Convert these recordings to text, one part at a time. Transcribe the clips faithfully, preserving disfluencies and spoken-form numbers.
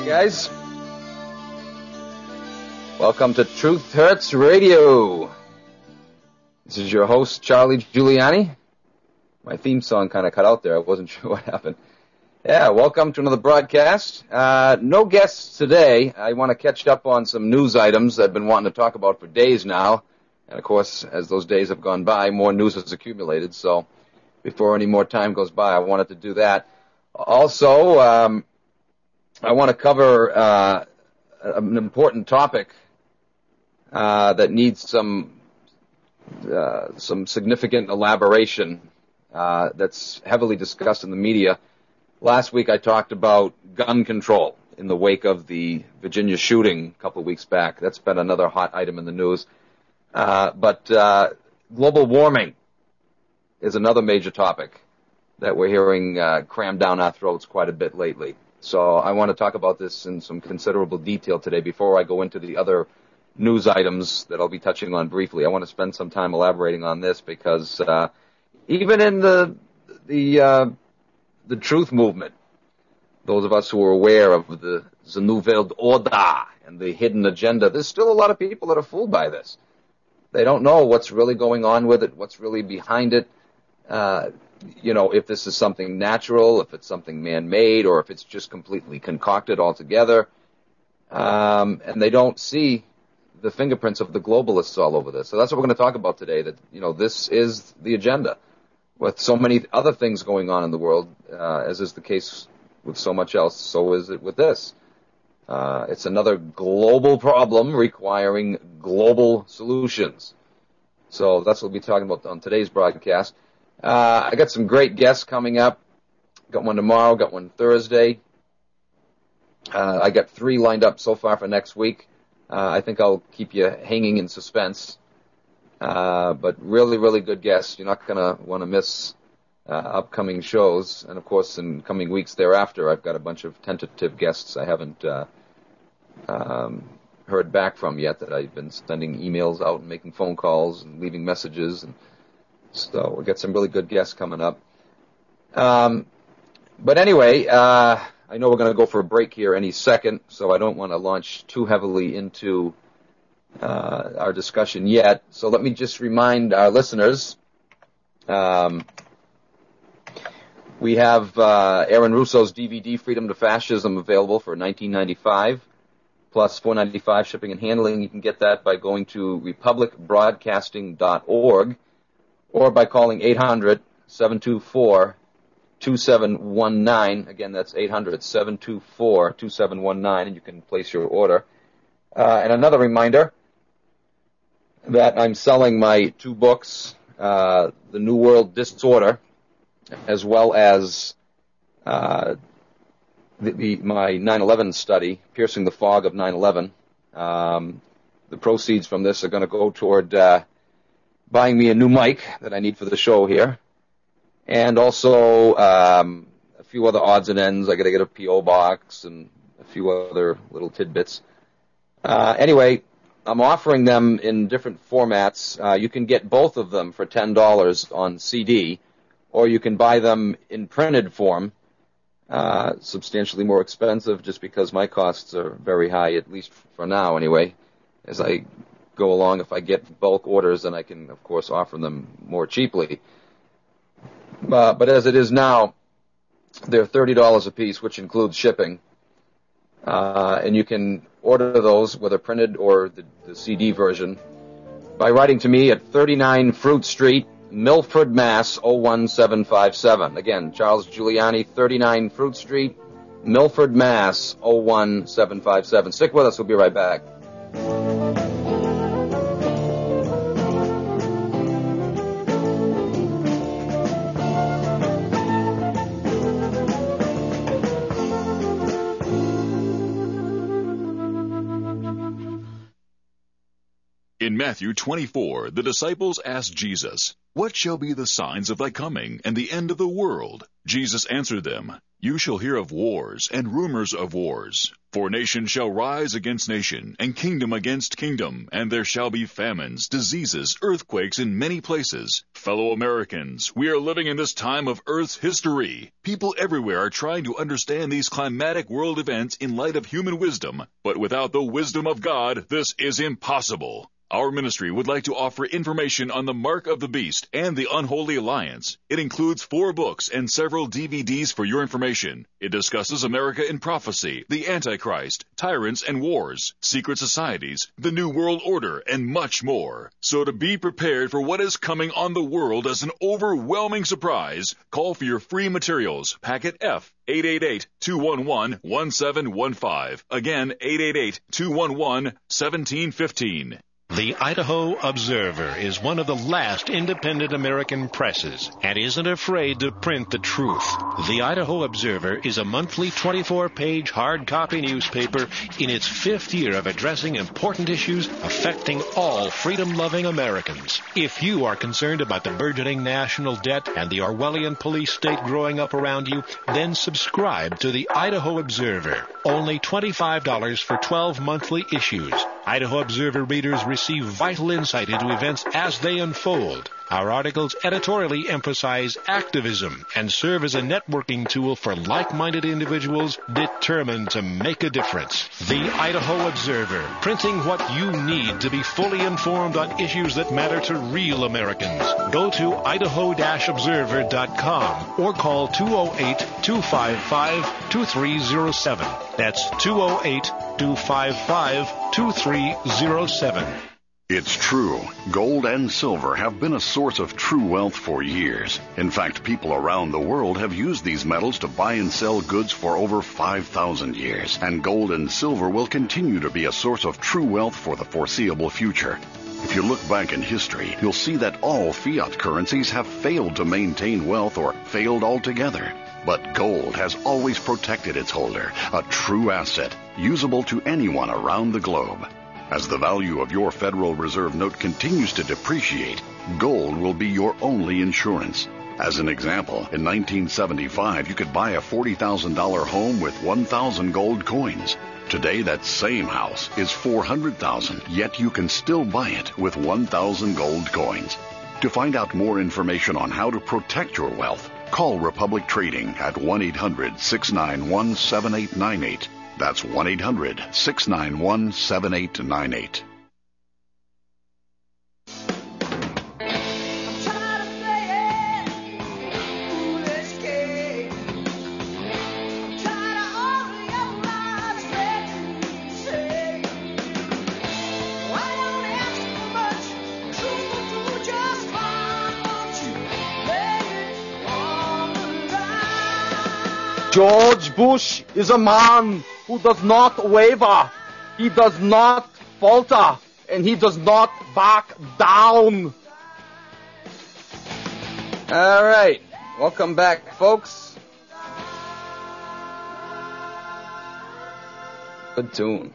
Guys, welcome to Truth Hurts Radio. This is your host, Charlie Giuliani. My theme song kind of cut out there. I wasn't sure what happened. Yeah, welcome to another broadcast. Uh, no guests today. I want to catch up on some news items I've been wanting to talk about for days now. And, of course, as those days have gone by, more news has accumulated. So before any more time goes by, I wanted to do that. Also, um, I want to cover uh, an important topic uh, that needs some uh, some significant elaboration uh, that's heavily discussed in the media. Last week I talked about gun control in the wake of the Virginia shooting a couple of weeks back. That's been another hot item in the news. Uh, but uh, global warming is another major topic that we're hearing uh, crammed down our throats quite a bit lately. So I want to talk about this in some considerable detail today before I go into the other news items that I'll be touching on briefly. I want to spend some time elaborating on this because uh, even in the the uh, the truth movement, those of us who are aware of the, the Nouvelle Order and the hidden agenda, there's still a lot of people that are fooled by this. They don't know what's really going on with it, what's really behind it. Uh, you know, if this is something natural, if it's something man-made, or if it's just completely concocted altogether. Um, and they don't see the fingerprints of the globalists all over this. So that's what we're going to talk about today, that, you know, this is the agenda. With so many other things going on in the world, uh, as is the case with so much else, so is it with this. Uh, it's another global problem requiring global solutions. So that's what we'll be talking about on today's broadcast. Uh, I got some great guests coming up. Got one tomorrow, got one Thursday. Uh, I got three lined up so far for next week. Uh, I think I'll keep you hanging in suspense. Uh, but really, really good guests. You're not going to want to miss uh, upcoming shows. And, of course, in coming weeks thereafter, I've got a bunch of tentative guests I haven't uh, um, heard back from yet that I've been sending emails out and making phone calls and leaving messages. And so we've got some really good guests coming up. Um, but anyway, uh, I know we're going to go for a break here any second, so I don't want to launch too heavily into uh, our discussion yet. So let me just remind our listeners, um, we have uh, Aaron Russo's D V D, Freedom to Fascism, available for nineteen ninety-five dollars, plus four dollars and ninety-five cents shipping and handling. You can get that by going to republic broadcasting dot org. Or by calling eight hundred, seven two four, two seven one nine. Again, that's eight hundred, seven two four, two seven one nine, and you can place your order. Uh, and another reminder that I'm selling my two books, uh, The New World Disorder, as well as uh, the, the, my nine eleven study, Piercing the Fog of nine eleven. Um, the proceeds from this are going to go toward Uh, buying me a new mic that I need for the show here, and also um, a few other odds and ends. I got to get a P O box and a few other little tidbits. Uh, anyway, I'm offering them in different formats. Uh, you can get both of them for ten dollars on C D, or you can buy them in printed form, uh, substantially more expensive just because my costs are very high, at least for now anyway, as I go along. If I get bulk orders, then I can, of course, offer them more cheaply. Uh, but as it is now, they're thirty dollars a piece, which includes shipping. Uh, and you can order those, whether printed or the, the C D version, by writing to me at thirty-nine Fruit Street, Milford, Mass. oh one seven five seven. Again, Charles Giuliani, thirty-nine Fruit Street, Milford, Mass. oh one seven five seven. Stick with us. We'll be right back. In Matthew twenty-four, the disciples asked Jesus, "What shall be the signs of thy coming and the end of the world?" Jesus answered them, You shall hear of wars and rumors of wars. For nation shall rise against nation, and kingdom against kingdom, and there shall be famines, diseases, earthquakes in many places. Fellow Americans, we are living in this time of Earth's history. People everywhere are trying to understand these climatic world events in light of human wisdom, but without the wisdom of God, this is impossible. Our ministry would like to offer information on the Mark of the Beast and the Unholy Alliance. It includes four books and several D V Ds for your information. It discusses America in prophecy, the Antichrist, tyrants and wars, secret societies, the New World Order, and much more. So to be prepared for what is coming on the world as an overwhelming surprise, call for your free materials, packet F, eight eight eight, two one one, one seven one five. Again, eight eight eight, two one one, one seven one five. The Idaho Observer is one of the last independent American presses and isn't afraid to print the truth. The Idaho Observer is a monthly twenty-four page hard copy newspaper in its fifth year of addressing important issues affecting all freedom-loving Americans. If you are concerned about the burgeoning national debt and the Orwellian police state growing up around you, then subscribe to the Idaho Observer. Only twenty-five dollars for twelve monthly issues. Idaho Observer readers receive vital insight into events as they unfold. Our articles editorially emphasize activism and serve as a networking tool for like-minded individuals determined to make a difference. The Idaho Observer, printing what you need to be fully informed on issues that matter to real Americans. Go to idaho dash observer dot com or call two oh eight, two five five, two three oh seven. That's two oh eight, two five five, two three oh seven. It's true. Gold and silver have been a source of true wealth for years. In fact, people around the world have used these metals to buy and sell goods for over five thousand years. And gold and silver will continue to be a source of true wealth for the foreseeable future. If you look back in history, you'll see that all fiat currencies have failed to maintain wealth or failed altogether. But gold has always protected its holder, a true asset, usable to anyone around the globe. As the value of your Federal Reserve note continues to depreciate, gold will be your only insurance. As an example, in nineteen seventy-five, you could buy a forty thousand dollars home with one thousand gold coins. Today, that same house is four hundred thousand dollars, yet you can still buy it with one thousand gold coins. To find out more information on how to protect your wealth, call Republic Trading at one eight hundred, six nine one, seven eight nine eight. That's one eight hundred, six nine one, seven eight nine eight. George Bush is a man who does not waver, he does not falter, and he does not back down. All right, welcome back, folks. Good tune.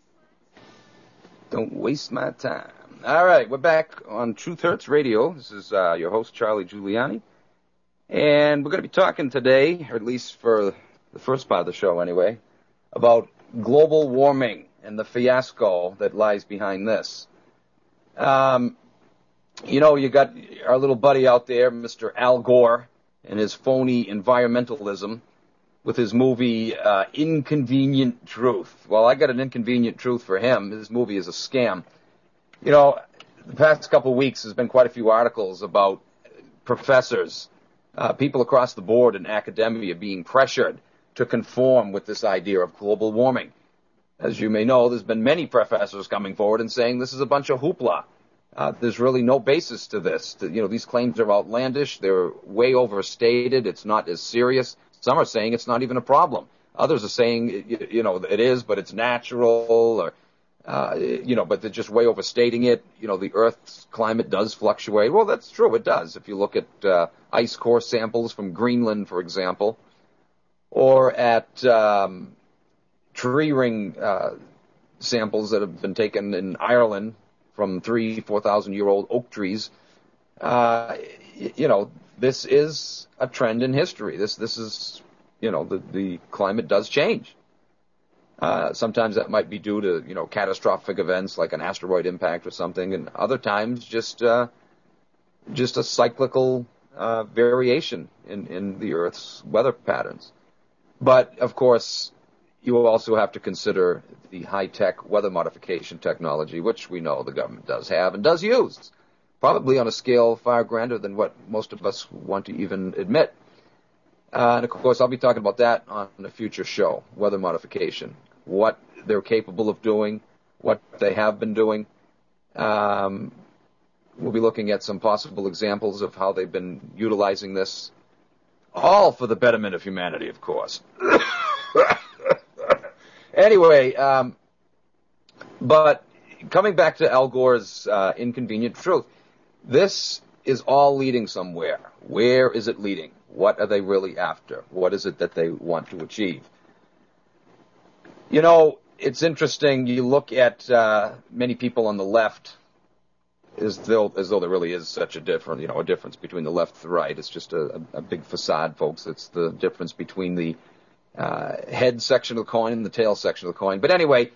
Don't waste my time. All right, we're back on Truth Hurts Radio. This is uh, your host, Charlie Giuliani. And we're going to be talking today, or at least for the first part of the show anyway, about global warming and the fiasco that lies behind this. Um, you know, you got our little buddy out there, Mister Al Gore, and his phony environmentalism with his movie uh, Inconvenient Truth. Well, I got an inconvenient truth for him. His movie is a scam. You know, the past couple of weeks there's been quite a few articles about professors, Uh, people across the board in academia being pressured to conform with this idea of global warming. As you may know, there's been many professors coming forward and saying this is a bunch of hoopla. Uh, there's really no basis to this. You know, these claims are outlandish. They're way overstated. It's not as serious. Some are saying it's not even a problem. Others are saying, you know, it is, but it's natural, or, uh, you know, but they're just way overstating it. You know, the Earth's climate does fluctuate. Well, that's true. It does. If you look at uh, ice core samples from Greenland, for example, or at um, tree ring uh, samples that have been taken in Ireland from three, four thousand year old oak trees, uh, you know, this is a trend in history. This this is, you know, the, the climate does change. Uh, sometimes that might be due to, you know, catastrophic events like an asteroid impact or something, and other times just uh, just a cyclical uh, variation in, in the Earth's weather patterns. But, of course, you will also have to consider the high-tech weather modification technology, which we know the government does have and does use, probably on a scale far grander than what most of us want to even admit. Uh, and, of course, I'll be talking about that on a future show, weather modification, what they're capable of doing, what they have been doing. Um, we'll be looking at some possible examples of how they've been utilizing this, all for the betterment of humanity, of course. Anyway, um, but coming back to Al Gore's uh, Inconvenient Truth, this is all leading somewhere. Where is it leading? What are they really after? What is it that they want to achieve? You know, it's interesting. You look at uh, many people on the left as though as though there really is such a different, you know, a difference between the left and the right. It's just a, a big facade, folks. It's the difference between the uh, head section of the coin and the tail section of the coin. But anyway,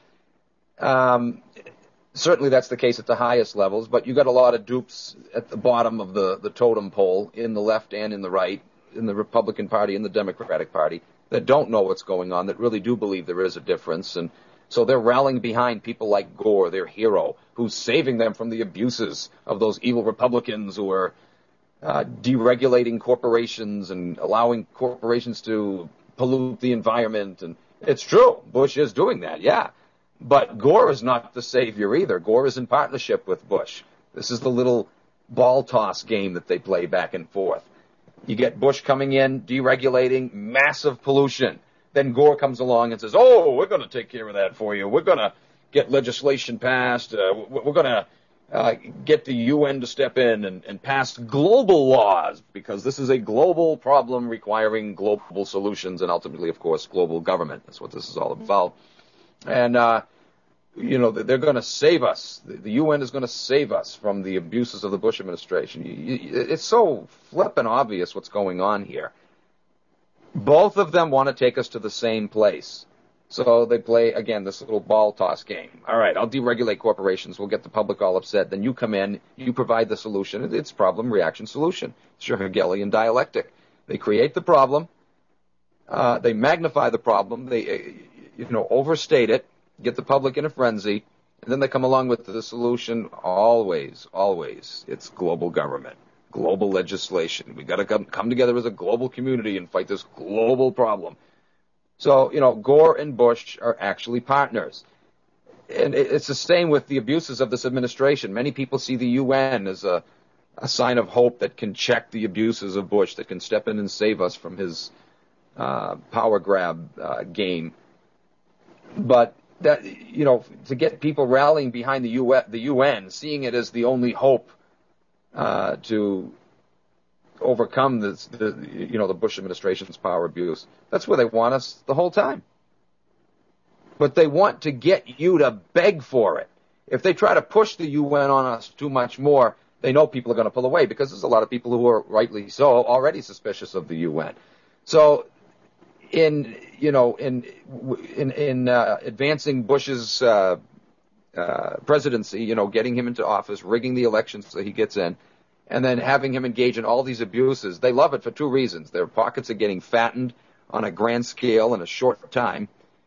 um, certainly that's the case at the highest levels. But you got a lot of dupes at the bottom of the the totem pole, in the left and in the right, in the Republican Party and the Democratic Party, that don't know what's going on, that really do believe there is a difference. And so they're rallying behind people like Gore, their hero, who's saving them from the abuses of those evil Republicans who are uh, deregulating corporations and allowing corporations to pollute the environment. And it's true, Bush is doing that, yeah. But Gore is not the savior either. Gore is in partnership with Bush. This is the little ball toss game that they play back and forth. You get Bush coming in, deregulating, massive pollution. Then Gore comes along and says, oh, we're going to take care of that for you. We're going to get legislation passed. Uh, we're going to uh, get the U N to step in and, and pass global laws, because this is a global problem requiring global solutions and ultimately, of course, global government. That's what this is all about. And, uh, you know, they're going to save us. The U N is going to save us from the abuses of the Bush administration. It's so flippin' obvious what's going on here. Both of them want to take us to the same place. So they play, again, this little ball toss game. All right, I'll deregulate corporations. We'll get the public all upset. Then you come in, you provide the solution. It's problem, reaction, solution. It's your Hegelian dialectic. They create the problem. Uh, they magnify the problem. They, you know, overstate it, get the public in a frenzy, and then they come along with the solution. Always, always, it's global government. Global legislation. We got to come, come together as a global community and fight this global problem. So, you know, Gore and Bush are actually partners. And it's the same with the abuses of this administration. Many people see the U N as a, a sign of hope that can check the abuses of Bush, that can step in and save us from his uh, power grab uh, game. But that, you know, to get people rallying behind the U N, the U N, seeing it as the only hope Uh, to overcome this, the, you know, the Bush administration's power abuse. That's where they want us the whole time. But they want to get you to beg for it. If they try to push the U N on us too much more, they know people are going to pull away, because there's a lot of people who are rightly so already suspicious of the U N. So, in you know, in in in uh, advancing Bush's uh, Uh, presidency, you know, getting him into office, rigging the elections so he gets in, and then having him engage in all these abuses. They love it for two reasons. Their pockets are getting fattened on a grand scale in a short time,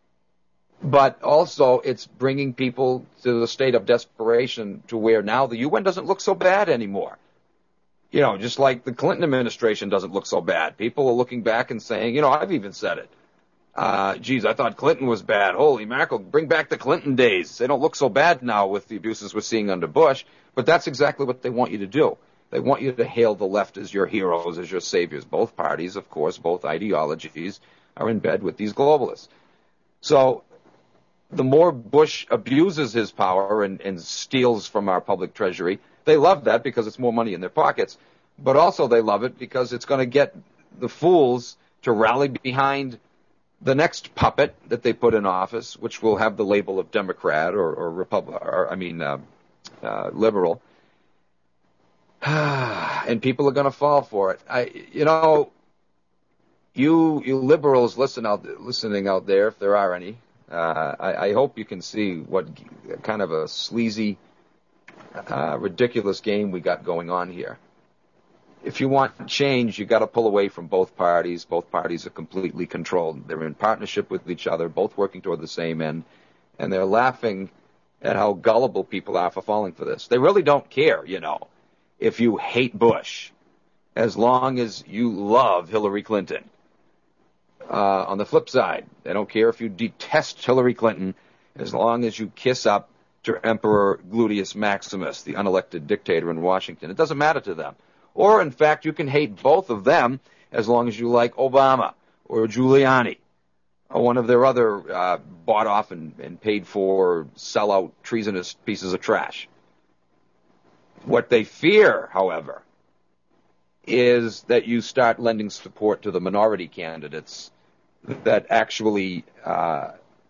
but also it's bringing people to the state of desperation to where now the U N doesn't look so bad anymore. You know, just like the Clinton administration doesn't look so bad. People are looking back and saying, you know, I've even said it. Uh, geez, I thought Clinton was bad. Holy mackerel, bring back the Clinton days. They don't look so bad now with the abuses we're seeing under Bush, but that's exactly what they want you to do. They want you to hail the left as your heroes, as your saviors. Both parties, of course, both ideologies are in bed with these globalists. So the more Bush abuses his power and, and steals from our public treasury, they love that because it's more money in their pockets, but also they love it because it's going to get the fools to rally behind the next puppet that they put in office, which will have the label of Democrat or, or Republican, or I mean, uh, uh, liberal. And people are going to fall for it. I, you know, you you liberals listen out, listening out there, if there are any, uh, I, I hope you can see what kind of a sleazy, uh, ridiculous game we got going on here. If you want change, you got to pull away from both parties. Both parties are completely controlled. They're in partnership with each other, both working toward the same end, and they're laughing at how gullible people are for falling for this. They really don't care, you know, if you hate Bush, as long as you love Hillary Clinton. Uh, on the flip side, they don't care if you detest Hillary Clinton, as long as you kiss up to Emperor Gluteus Maximus, the unelected dictator in Washington. It doesn't matter to them. Or, in fact, you can hate both of them as long as you like Obama or Giuliani or one of their other uh, bought off and, and paid for sellout treasonous pieces of trash. What they fear, however, is that you start lending support to the minority candidates that actually uh,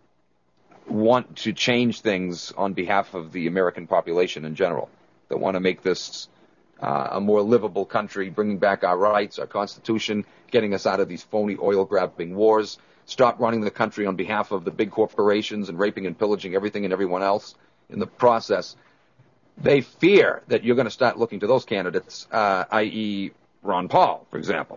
want to change things on behalf of the American population in general, that want to make this uh, a more livable country, bringing back our rights, our Constitution, getting us out of these phony oil-grabbing wars, stop running the country on behalf of the big corporations and raping and pillaging everything and everyone else in the process. They fear that you're going to start looking to those candidates, uh, that is. Ron Paul, for example.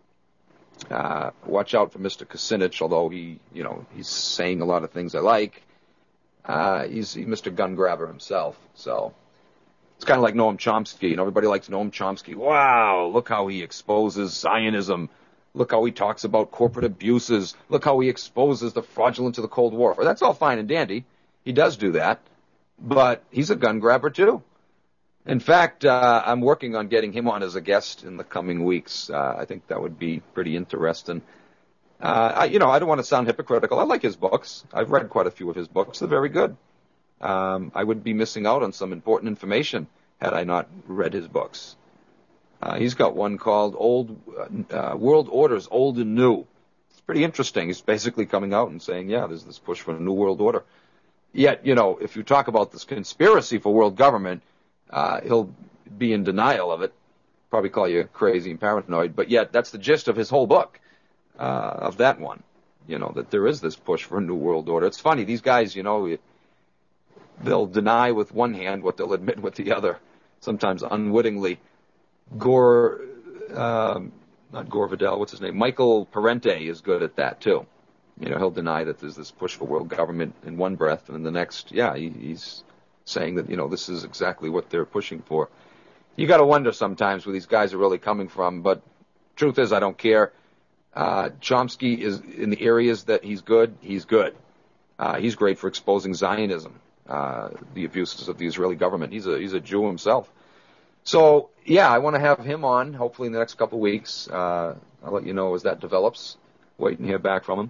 Uh, watch out for Mister Kucinich, although he, you know, he's saying a lot of things I like. Uh, he's Mister Gun Grabber himself, so it's kind of like Noam Chomsky. You know, everybody likes Noam Chomsky. Wow, look how he exposes Zionism. Look how he talks about corporate abuses. Look how he exposes the fraudulence of the Cold War. Well, that's all fine and dandy. He does do that, but he's a gun grabber too. In fact, uh, I'm working on getting him on as a guest in the coming weeks. Uh, I think that would be pretty interesting. Uh, I, you know, I don't want to sound hypocritical. I like his books. I've read quite a few of his books. They're very good. Um, I would be missing out on some important information had I not read his books. Uh, he's got one called Old uh, World Orders, Old and New. It's pretty interesting. He's basically coming out and saying, yeah, there's this push for a new world order. Yet, you know, if you talk about this conspiracy for world government, Uh, he'll be in denial of it, probably call you crazy and paranoid, but yet that's the gist of his whole book, uh, of that one, you know, that there is this push for a new world order. It's funny, these guys, you know, they'll deny with one hand what they'll admit with the other, sometimes unwittingly. Gore, um, not Gore Vidal, what's his name? Michael Parente is good at that, too. You know, he'll deny that there's this push for world government in one breath, and in the next, yeah, he, he's saying that, you know, this is exactly what they're pushing for. You got to wonder sometimes where these guys are really coming from, but truth is, I don't care. Uh, Chomsky is, in the areas that he's good, he's good. Uh, he's great for exposing Zionism, uh, the abuses of the Israeli government. He's a, he's a Jew himself. So, yeah, I want to have him on, hopefully in the next couple of weeks. Uh, I'll let you know as that develops. Wait and hear back from him.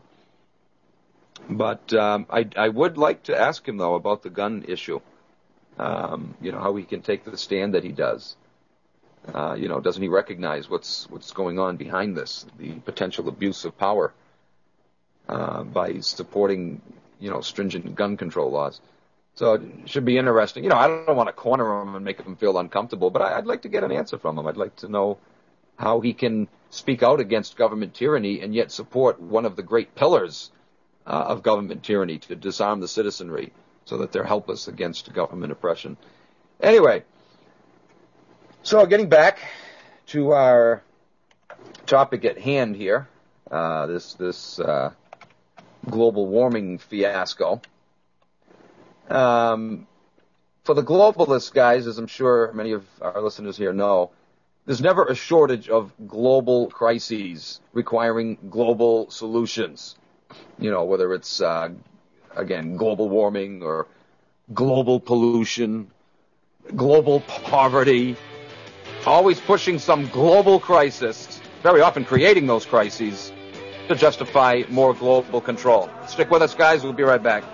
But um, I, I would like to ask him, though, about the gun issue. Um, you know, how he can take the stand that he does. Uh, you know, doesn't he recognize what's what's going on behind this, the potential abuse of power uh, by supporting, you know, stringent gun control laws? So it should be interesting. You know, I don't want to corner him and make him feel uncomfortable, but I, I'd like to get an answer from him. I'd like to know how he can speak out against government tyranny and yet support one of the great pillars uh, of government tyranny, to disarm the citizenry, so that they're helpless against government oppression. Anyway, so getting back to our topic at hand here, uh, this this uh, global warming fiasco. Um, for the globalists, guys, as I'm sure many of our listeners here know, there's never a shortage of global crises requiring global solutions. You know, whether it's uh, again, global warming or global pollution, global poverty, always pushing some global crisis, very often creating those crises to justify more global control. Stick with us, guys. We'll be right back.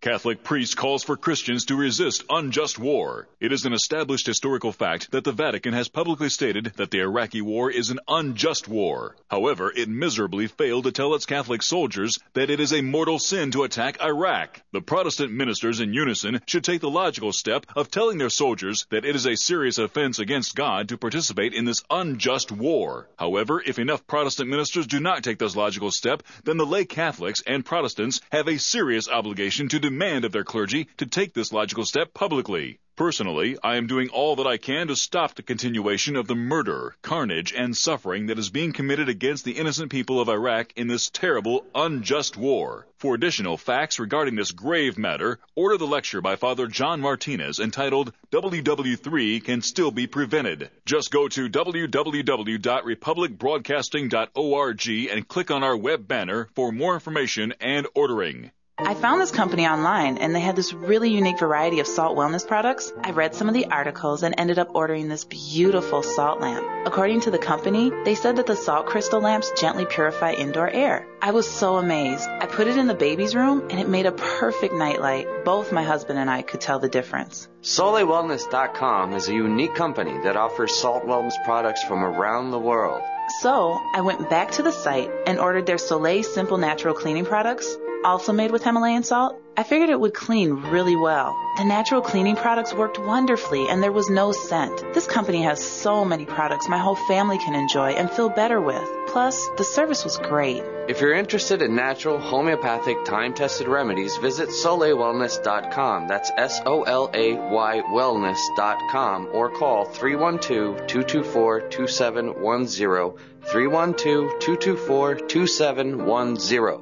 Catholic priest calls for Christians to resist unjust war. It is an established historical fact that the Vatican has publicly stated that the Iraqi war is an unjust war. However, it miserably failed to tell its Catholic soldiers that it is a mortal sin to attack Iraq. The Protestant ministers in unison should take the logical step of telling their soldiers that it is a serious offense against God to participate in this unjust war. However, if enough Protestant ministers do not take this logical step, then the lay Catholics and Protestants have a serious obligation to demand of their clergy to take this logical step publicly. Personally, I am doing all that I can to stop the continuation of the murder, carnage, and suffering that is being committed against the innocent people of Iraq in this terrible, unjust war. For additional facts regarding this grave matter, order the lecture by Father John Martinez entitled W W three Can Still Be Prevented. Just go to w w w dot republic broadcasting dot org and click on our web banner for more information and ordering. I found this company online, and they had this really unique variety of salt wellness products. I read some of the articles and ended up ordering this beautiful salt lamp. According to the company, they said that the salt crystal lamps gently purify indoor air. I was so amazed. I put it in the baby's room, and it made a perfect nightlight. Both my husband and I could tell the difference. Sole Wellness dot com is a unique company that offers salt wellness products from around the world. So, I went back to the site and ordered their Soleil Simple Natural Cleaning products, also made with Himalayan salt. I figured it would clean really well. The natural cleaning products worked wonderfully, and there was no scent. This company has so many products my whole family can enjoy and feel better with. Plus, the service was great. If you're interested in natural, homeopathic, time-tested remedies, visit Sole Wellness dot com. That's S O L A Y Wellness dot com, or call three one two, two two four, two seven one zero, three one two, two two four, two seven one zero.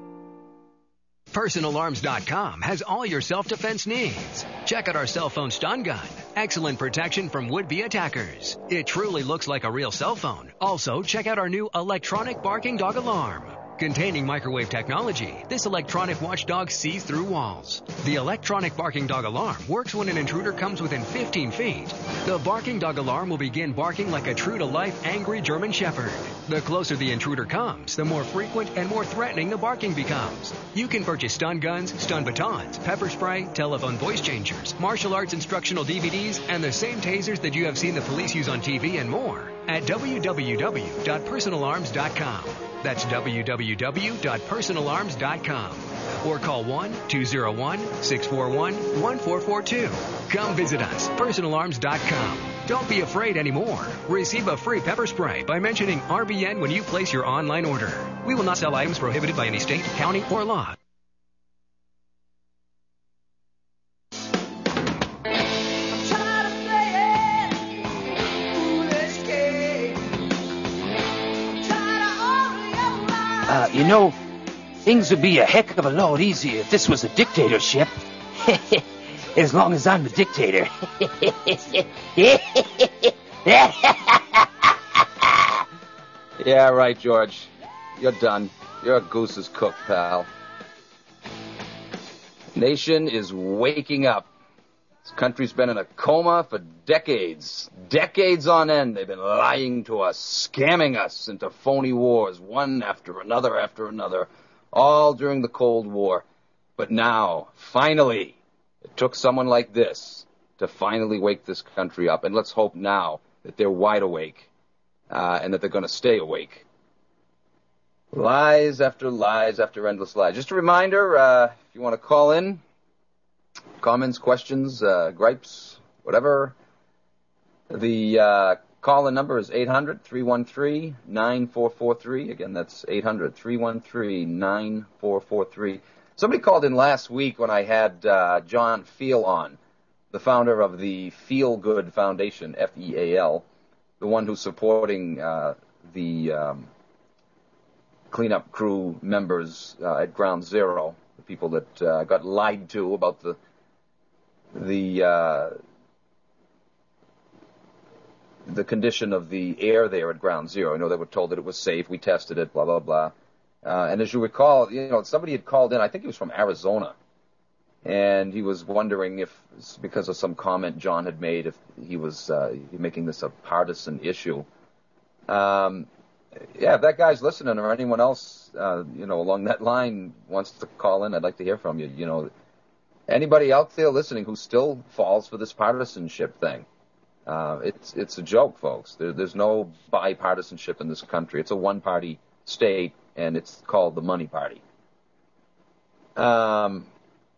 Personal Arms dot com has all your self-defense needs. Check out our cell phone stun gun. Excellent protection from would-be attackers. It truly looks like a real cell phone. Also, check out our new electronic barking dog alarm. Containing microwave technology, this electronic watchdog sees through walls. The electronic barking dog alarm works when an intruder comes within fifteen feet. The barking dog alarm will begin barking like a true-to-life angry German shepherd. The closer the intruder comes, the more frequent and more threatening the barking becomes. You can purchase stun guns, stun batons, pepper spray, telephone voice changers, martial arts instructional D V Ds, and the same tasers that you have seen the police use on T V and more at w w w dot personal arms dot com. That's w w w dot personal arms dot com. Or call one two zero one, six four one, one four four two. Come visit us, personal arms dot com. Don't be afraid anymore. Receive a free pepper spray by mentioning R B N when you place your online order. We will not sell items prohibited by any state, county, or law. Uh, you know, things would be a heck of a lot easier if this was a dictatorship. As long as I'm the dictator. Yeah, right, George. You're done. Your goose is cooked, pal. Nation is waking up. This country's been in a coma for decades. Decades on end, they've been lying to us, scamming us into phony wars, one after another after another, all during the Cold War. But now, finally, it took someone like this to finally wake this country up. And let's hope now that they're wide awake uh, and that they're going to stay awake. Lies after lies after endless lies. Just a reminder, uh, if you want to call in, comments, questions, uh, gripes, whatever, the uh, call-in number is eight hundred, three one three, nine four four three. Again, that's eight hundred, three one three, nine four four three. Somebody called in last week when I had uh, John Feel on, the founder of the Feel Good Foundation, F E A L, the one who's supporting uh, the um, cleanup crew members uh, at Ground Zero, the people that uh, got lied to about the the uh, the condition of the air there at Ground Zero. You know, they were told that it was safe. We tested it, blah, blah, blah. Uh, and as you recall, you know, somebody had called in, I think he was from Arizona, and he was wondering if, because of some comment John had made, if he was uh, making this a partisan issue. Um, yeah, if that guy's listening or anyone else, uh, you know, along that line wants to call in, I'd like to hear from you. You know, anybody out there listening who still falls for this partisanship thing, uh, it's it's a joke, folks. There, there's no bipartisanship in this country. It's a one-party state, and it's called the money party. Um.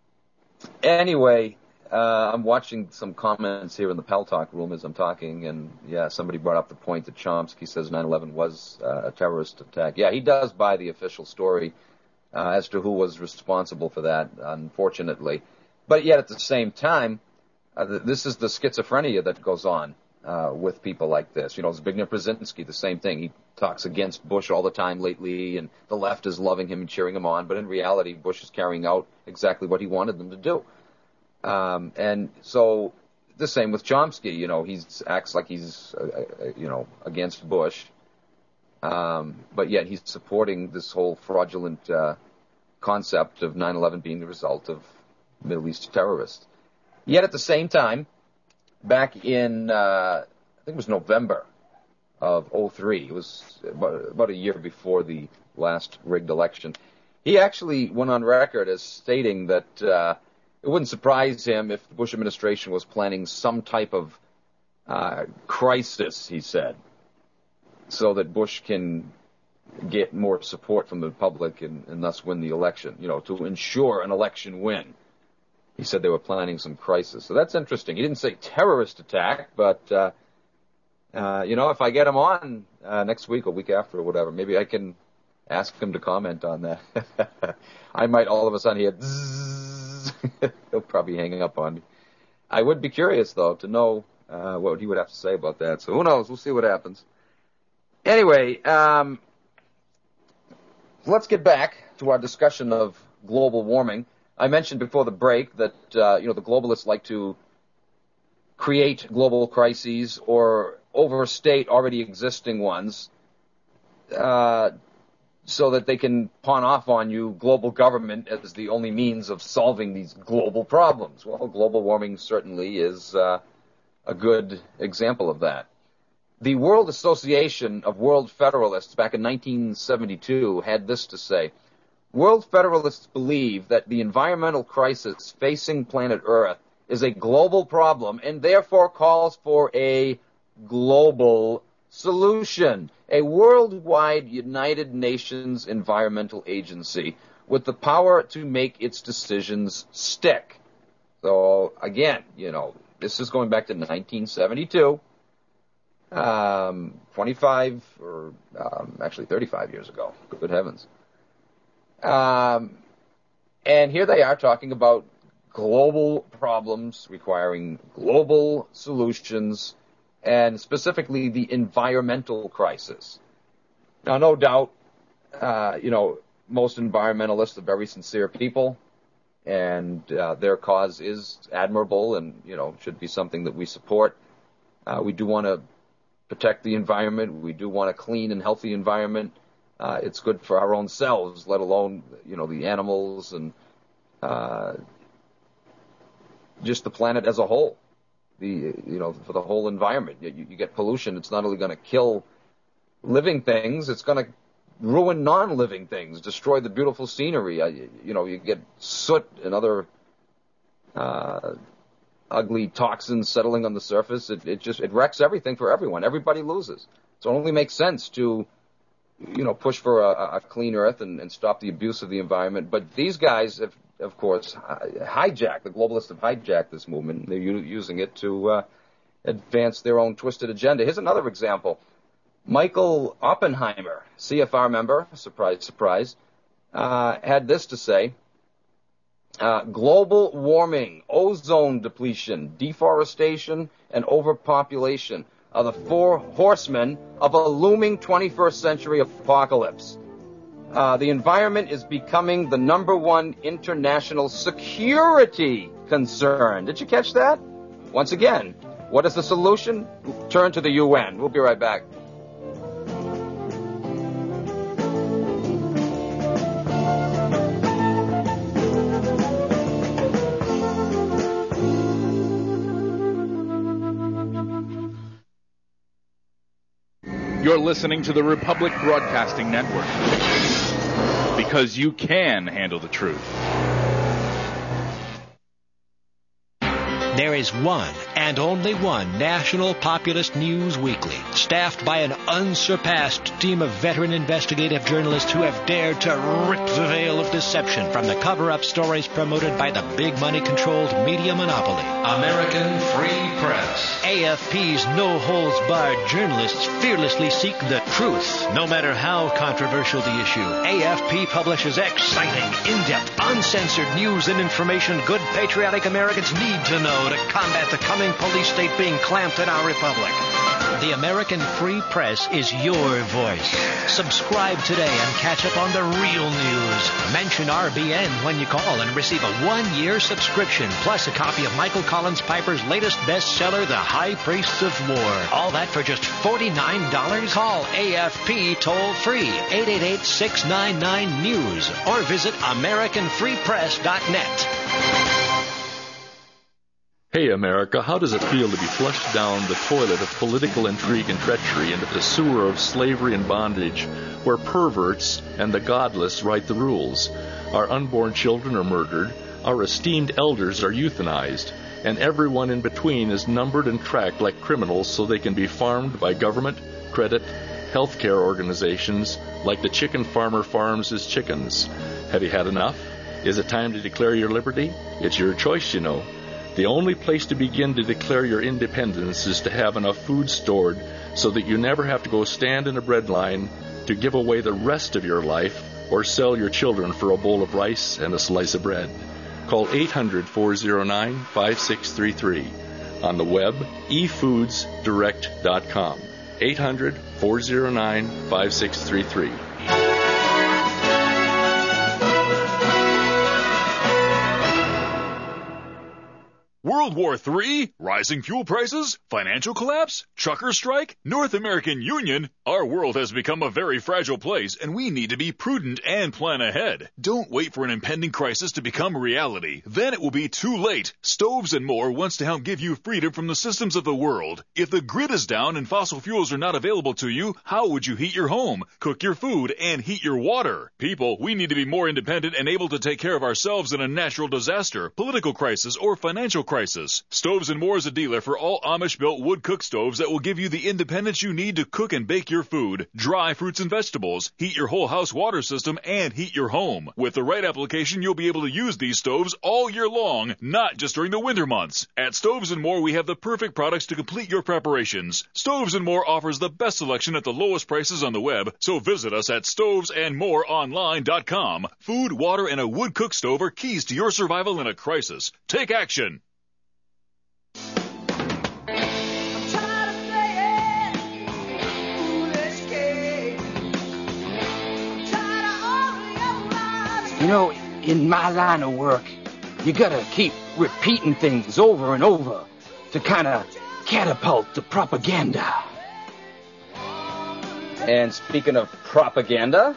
Anyway, uh, I'm watching some comments here in the Pal Talk room as I'm talking, and yeah, somebody brought up the point that Chomsky says nine eleven was uh, a terrorist attack. Yeah, he does buy the official story uh, as to who was responsible for that, unfortunately. But yet, at the same time, uh, th- this is the schizophrenia that goes on uh, with people like this. You know, Zbigniew Brzezinski, the same thing. He talks against Bush all the time lately, and the left is loving him and cheering him on. But in reality, Bush is carrying out exactly what he wanted them to do. Um, and so the same with Chomsky. You know, he acts like he's, uh, uh, you know, against Bush. Um, but yet he's supporting this whole fraudulent uh, concept of nine eleven being the result of Middle East terrorists. Yet at the same time, back in, uh, I think it was November of oh three, it was about, about a year before the last rigged election, he actually went on record as stating that uh, it wouldn't surprise him if the Bush administration was planning some type of uh, crisis, he said, so that Bush can get more support from the public and, and thus win the election, you know, to ensure an election win. He said they were planning some crisis. So that's interesting. He didn't say terrorist attack, but, uh, uh, you know, if I get him on uh, next week or week after or whatever, maybe I can ask him to comment on that. I might all of a sudden hear zzz. He'll probably hang up on me. I would be curious, though, to know uh, what he would have to say about that. So who knows? We'll see what happens. Anyway, um, let's get back to our discussion of global warming. I mentioned before the break that, uh, you know, the globalists like to create global crises or overstate already existing ones uh, so that they can pawn off on you global government as the only means of solving these global problems. Well, global warming certainly is uh, a good example of that. The World Association of World Federalists back in nineteen seventy-two had this to say: World Federalists believe that the environmental crisis facing planet Earth is a global problem and therefore calls for a global solution, a worldwide United Nations environmental agency with the power to make its decisions stick. So, again, you know, this is going back to nineteen seventy-two, um, twenty-five, or um, actually thirty-five years ago. Good heavens. Um, and here they are talking about global problems requiring global solutions, and specifically the environmental crisis. Now, no doubt, uh, you know, most environmentalists are very sincere people, and uh, their cause is admirable and, you know, should be something that we support. Uh, we do want to protect the environment. We do want a clean and healthy environment. Uh, it's good for our own selves, let alone, you know, the animals and uh, just the planet as a whole. The, you know, for the whole environment. You, you get pollution. It's not only going to kill living things, it's going to ruin non-living things, destroy the beautiful scenery. Uh, you, you know, you get soot and other uh, ugly toxins settling on the surface. It, it just, it wrecks everything for everyone. Everybody loses. So it only makes sense to, you know, push for a, a clean earth and, and stop the abuse of the environment. But these guys have, of course, hijacked, the globalists have hijacked this movement. They're u- using it to uh, advance their own twisted agenda. Here's another example. Michael Oppenheimer, C F R member, surprise, surprise, uh, had this to say: uh, global warming, ozone depletion, deforestation, and overpopulation are the four horsemen of a looming twenty-first century apocalypse. Uh, the environment is becoming the number one international security concern. Did you catch that? Once again, what is the solution? Turn to the U N. We'll be right back. You're listening to the Republic Broadcasting Network, because you can handle the truth. There is one and only one National Populist News Weekly, staffed by an unsurpassed team of veteran investigative journalists who have dared to rip the veil of deception from the cover-up stories promoted by the big money-controlled media monopoly. American Free Press. A F P's no-holds-barred journalists fearlessly seek the truth, no matter how controversial the issue. A F P publishes exciting, in-depth, uncensored news and information good patriotic Americans need to know to combat the coming police state being clamped in our republic. The American Free Press is your voice. Subscribe today and catch up on the real news. Mention R B N when you call and receive a one-year subscription, plus a copy of Michael Collins Piper's latest bestseller, The High Priests of War. All that for just forty-nine dollars. Call A F P toll-free, eight eight eight, six nine nine, news, or visit American Free Press dot net. Hey, America, how does it feel to be flushed down the toilet of political intrigue and treachery into the sewer of slavery and bondage, where perverts and the godless write the rules? Our unborn children are murdered, our esteemed elders are euthanized, and everyone in between is numbered and tracked like criminals so they can be farmed by government, credit, healthcare organizations, like the chicken farmer farms his chickens. Have you had enough? Is it time to declare your liberty? It's your choice, you know. The only place to begin to declare your independence is to have enough food stored so that you never have to go stand in a bread line to give away the rest of your life or sell your children for a bowl of rice and a slice of bread. Call eight hundred, four oh nine, five six three three. On the web, e foods direct dot com. eight hundred, four oh nine, five six three three. World War Three? Rising fuel prices? Financial collapse? Trucker strike? North American Union? Our world has become a very fragile place, and we need to be prudent and plan ahead. Don't wait for an impending crisis to become reality. Then it will be too late. Stoves and More wants to help give you freedom from the systems of the world. If the grid is down and fossil fuels are not available to you, how would you heat your home, cook your food, and heat your water? People, we need to be more independent and able to take care of ourselves in a natural disaster, political crisis, or financial crisis. Stoves and More is a dealer for all Amish-built wood cook stoves that will give you the independence you need to cook and bake your food, dry fruits and vegetables, heat your whole house water system, and heat your home. With the right application, you'll be able to use these stoves all year long, not just during the winter months. At Stoves and More, we have the perfect products to complete your preparations. Stoves and More offers the best selection at the lowest prices on the web, so visit us at stoves and more online dot com. Food, water, and a wood cook stove are keys to your survival in a crisis. Take action. You know, in my line of work, you gotta keep repeating things over and over to kind of catapult the propaganda. And speaking of propaganda,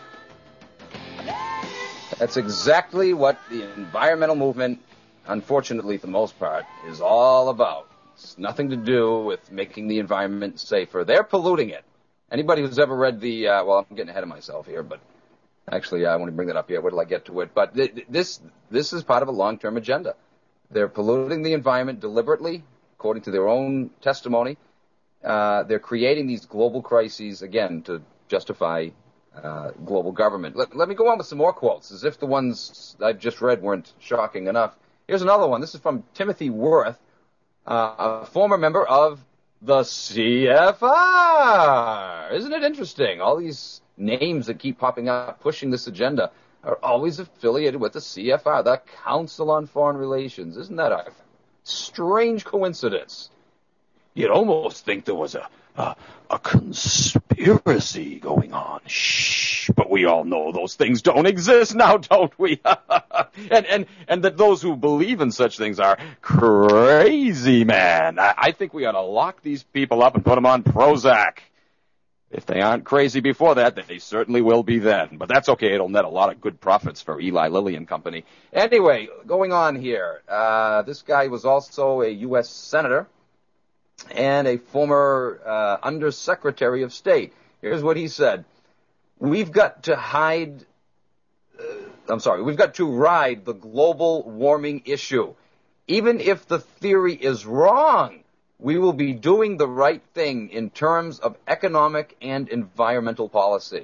that's exactly what the environmental movement, unfortunately for the most part, is all about. It's nothing to do with making the environment safer. They're polluting it. Anybody who's ever read the, uh, well, I'm getting ahead of myself here, but actually, I want to bring that up here. Where till I get to it? But th- this this is part of a long-term agenda. They're polluting the environment deliberately, according to their own testimony. Uh, they're creating these global crises, again, to justify uh, global government. Let, let me go on with some more quotes, as if the ones I've just read weren't shocking enough. Here's another one. This is from Timothy Worth, uh, a former member of the C F R. Isn't it interesting? All these names that keep popping up pushing this agenda are always affiliated with the C F R, the Council on Foreign Relations. Isn't that a strange coincidence? You'd almost think there was a, a, a conspiracy going on. Shh, but we all know those things don't exist now, don't we? and, and, and that those who believe in such things are crazy, man. I, I think we ought to lock these people up and put them on Prozac. If they aren't crazy before that, they certainly will be then. But that's okay. It'll net a lot of good profits for Eli Lilly and Company. Anyway, going on here. Uh, this guy was also a U S senator and a former uh, undersecretary of state. Here's what he said. We've got to hide, uh, I'm sorry, we've got to ride the global warming issue. Even if the theory is wrong, we will be doing the right thing in terms of economic and environmental policy.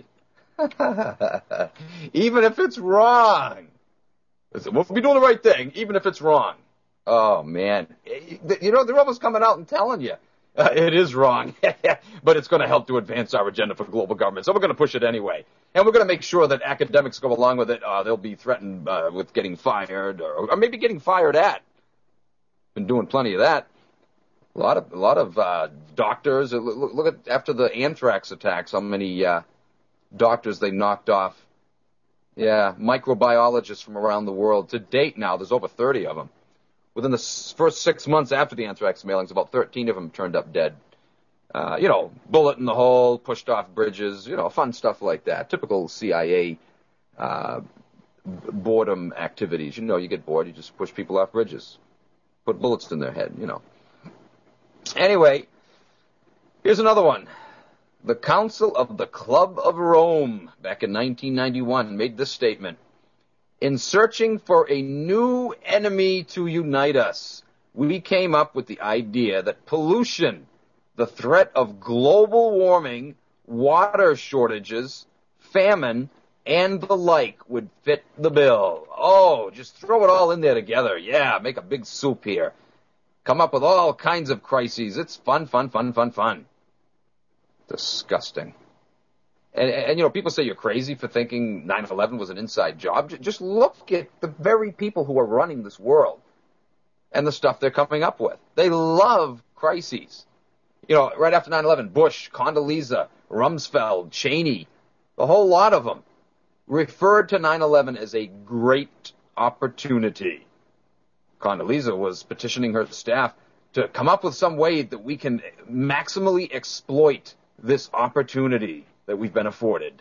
Even if it's wrong. We'll be doing the right thing, even if it's wrong. Oh, man. You know, they're almost coming out and telling you uh, it is wrong, but it's going to help to advance our agenda for global government. So we're going to push it anyway. And we're going to make sure that academics go along with it. Uh, they'll be threatened uh, with getting fired or, or maybe getting fired at. Been doing plenty of that. A lot of a lot of uh, doctors. Look, look at after the anthrax attacks, how many uh, doctors they knocked off. Yeah, microbiologists from around the world. To date now, there's over thirty of them. Within the first six months after the anthrax mailings, about thirteen of them turned up dead. Uh, you know, bullet in the hole, pushed off bridges, you know, fun stuff like that. Typical C I A uh, boredom activities. You know, you get bored, you just push people off bridges. Put bullets in their head, you know. Anyway, here's another one. The Council of the Club of Rome, back in nineteen ninety-one, made this statement. In searching for a new enemy to unite us, we came up with the idea that pollution, the threat of global warming, water shortages, famine, and the like would fit the bill. Oh, just throw it all in there together. Yeah, make a big soup here. Come up with all kinds of crises. It's fun, fun, fun, fun, fun. Disgusting. And, and, you know, people say you're crazy for thinking nine eleven was an inside job. Just look at the very people who are running this world and the stuff they're coming up with. They love crises. You know, right after nine eleven, Bush, Condoleezza, Rumsfeld, Cheney, the whole lot of them referred to nine eleven as a great opportunity. Condoleezza was petitioning her staff to come up with some way that we can maximally exploit this opportunity that we've been afforded.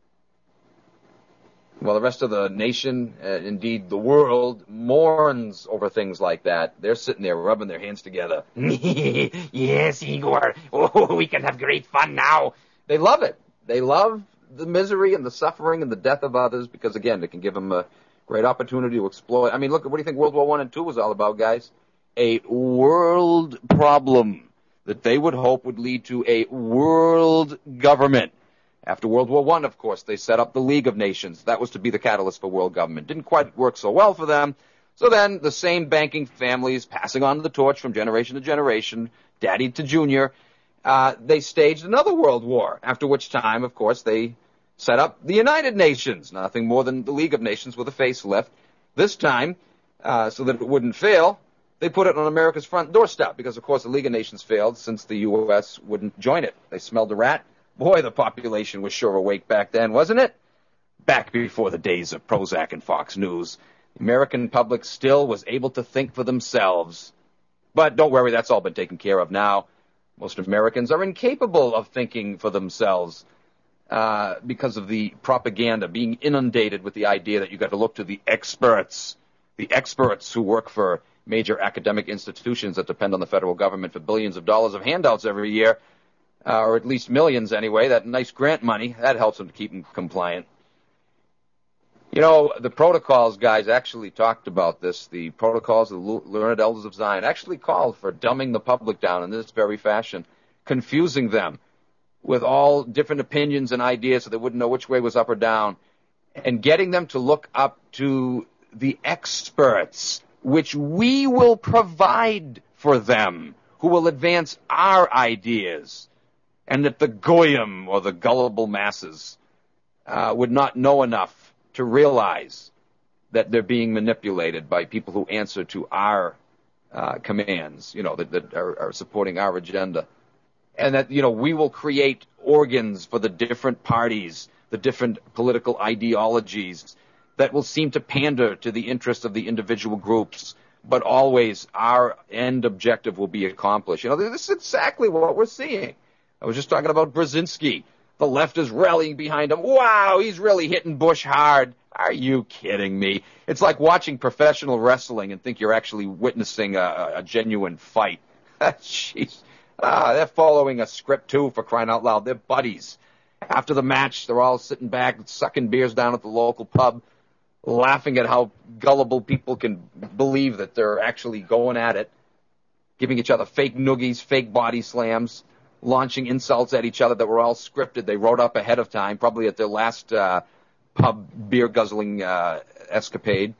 Well, the rest of the nation, uh, indeed the world, mourns over things like that. They're sitting there rubbing their hands together. Yes, Igor. Oh, we can have great fun now. They love it. They love the misery and the suffering and the death of others because, again, it can give them a great opportunity to exploit. I mean, look, what do you think World War One and Two was all about, guys? A world problem that they would hope would lead to a world government. After World War One, of course, they set up the League of Nations. That was to be the catalyst for world government. Didn't quite work so well for them. So then the same banking families passing on the torch from generation to generation, daddy to junior, uh, they staged another world war, after which time, of course, they set up the United Nations, nothing more than the League of Nations with a facelift. This time, uh, so that it wouldn't fail, they put it on America's front doorstep because, of course, the League of Nations failed since the U S wouldn't join it. They smelled a rat. Boy, the population was sure awake back then, wasn't it? Back before the days of Prozac and Fox News, the American public still was able to think for themselves. But don't worry, that's all been taken care of now. Most Americans are incapable of thinking for themselves uh, because of the propaganda, being inundated with the idea that you've got to look to the experts, the experts who work for major academic institutions that depend on the federal government for billions of dollars of handouts every year. Uh, or at least millions anyway, that nice grant money, that helps them to keep them compliant. You know, the protocols guys actually talked about this. The protocols of the Learned Elders of Zion actually called for dumbing the public down in this very fashion, confusing them with all different opinions and ideas so they wouldn't know which way was up or down, and getting them to look up to the experts, which we will provide for them, who will advance our ideas. And that the goyim, or the gullible masses, uh, would not know enough to realize that they're being manipulated by people who answer to our uh, commands, you know, that, that are, are supporting our agenda. And that, you know, we will create organs for the different parties, the different political ideologies that will seem to pander to the interests of the individual groups, but always our end objective will be accomplished. You know, this is exactly what we're seeing. I was just talking about Brzezinski. The left is rallying behind him. Wow, he's really hitting Bush hard. Are you kidding me? It's like watching professional wrestling and think you're actually witnessing a, a genuine fight. Jeez. Ah, they're following a script, too, for crying out loud. They're buddies. After the match, they're all sitting back, sucking beers down at the local pub, laughing at how gullible people can believe that they're actually going at it, giving each other fake noogies, fake body slams, launching insults at each other that were all scripted. They wrote up ahead of time, probably at their last uh, pub beer guzzling uh, escapade.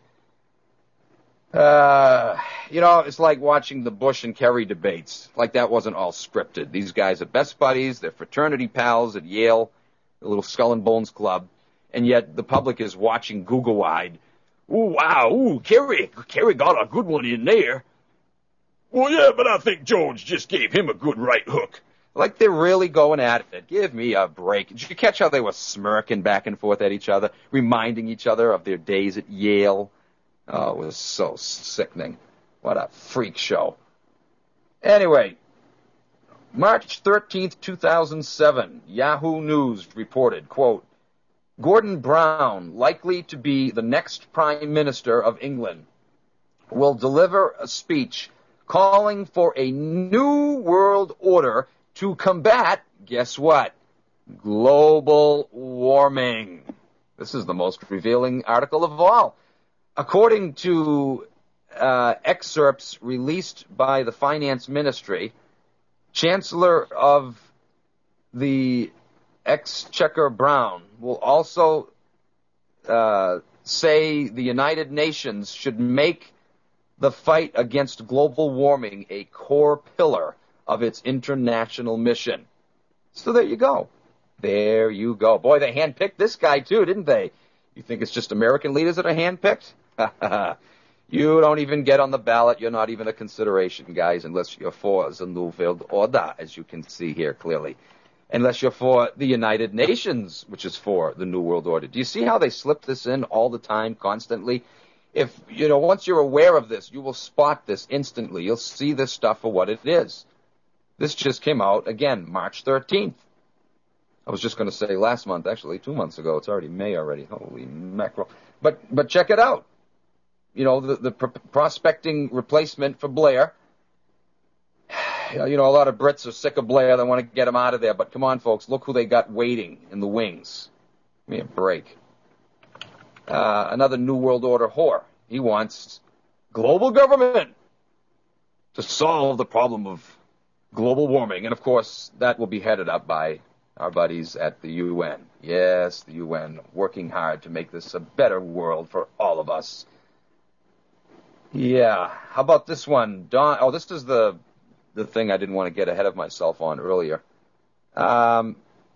Uh, you know, it's like watching the Bush and Kerry debates. Like that wasn't all scripted. These guys are best buddies. They're fraternity pals at Yale, the little Skull and Bones Club. And yet the public is watching Google-eyed. Ooh, wow, ooh, Kerry, Kerry got a good one in there. Well, yeah, but I think George just gave him a good right hook. Like they're really going at it. Give me a break. Did you catch how they were smirking back and forth at each other, reminding each other of their days at Yale? Oh, it was so sickening. What a freak show. Anyway, March thirteenth, two thousand seven, Yahoo News reported, quote, Gordon Brown, likely to be the next Prime Minister of England, will deliver a speech calling for a new world order to combat, guess what? Global warming. This is the most revealing article of all. According to uh, excerpts released by the Finance Ministry, Chancellor of the Exchequer Brown will also uh, say the United Nations should make the fight against global warming a core pillar of its international mission. So there you go. There you go. Boy, they handpicked this guy too, didn't they? You think it's just American leaders that are handpicked? You don't even get on the ballot. You're not even a consideration, guys, unless you're for the New World Order, as you can see here clearly. Unless you're for the United Nations, which is for the New World Order. Do you see how they slip this in all the time, constantly? If, you know, once you're aware of this, you will spot this instantly. You'll see this stuff for what it is. This just came out, again, March thirteenth. I was just going to say last month, actually, two months ago. It's already May already. Holy mackerel. But, but check it out. You know, the, the pr- prospecting replacement for Blair. You know, a lot of Brits are sick of Blair. They want to get him out of there. But come on, folks, look who they got waiting in the wings. Give me a break. Uh, another New World Order whore. He wants global government to solve the problem of global warming. And, of course, that will be headed up by our buddies at the U N. Yes, the U N, working hard to make this a better world for all of us. Yeah. How about this one? Don. Oh, this is the the thing I didn't want to get ahead of myself on earlier. Um,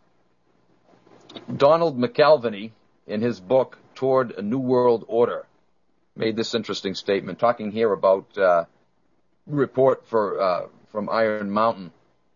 Donald McAlvany, in his book, Toward a New World Order, made this interesting statement, talking here about uh, report for uh, from Iron Mountain.